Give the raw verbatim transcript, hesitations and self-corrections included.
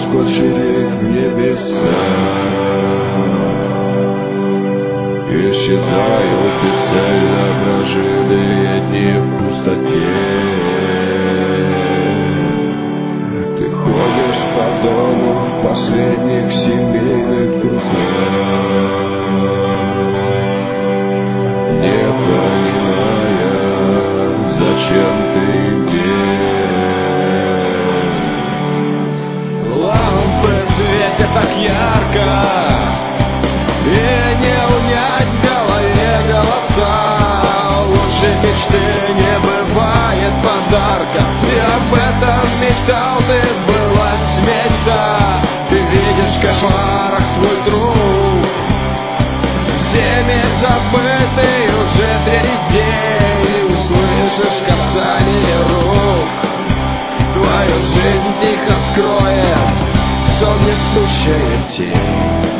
выскочили в небеса и считают бесцельно прожитые дни в пустоте. Ты ходишь по дому в последних семейных друзьях, не понимая, зачем ты где. Лампы светят так ярко, и не унять в голове голоса. Лучше мечты не бывает подарка, и об этом мечтал ты, сбылась мечта. Ты видишь в кошмарах свой труд, всеми забытый уже третий день. Услышишь касание рук, твою жизнь тихо скроет сон несущая тень.